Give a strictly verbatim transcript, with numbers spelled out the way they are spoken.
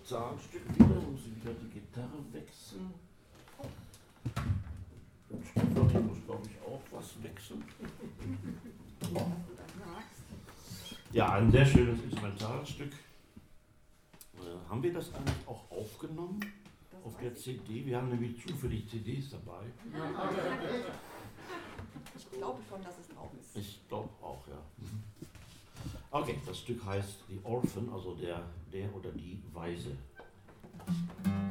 Zahlenstück wieder, muss ich wieder die Gitarre wechseln. Und Stefan muss, glaube ich, auch was wechseln. Ja, ein sehr schönes Instrumentalstück. Äh, haben wir das eigentlich auch aufgenommen das auf der C D? Wir haben nämlich zufällig C Ds dabei. Ich glaube schon, dass es drauf ist. Ich glaube auch, ja. Okay, das Stück heißt The Orphan, also der, der oder die Waise.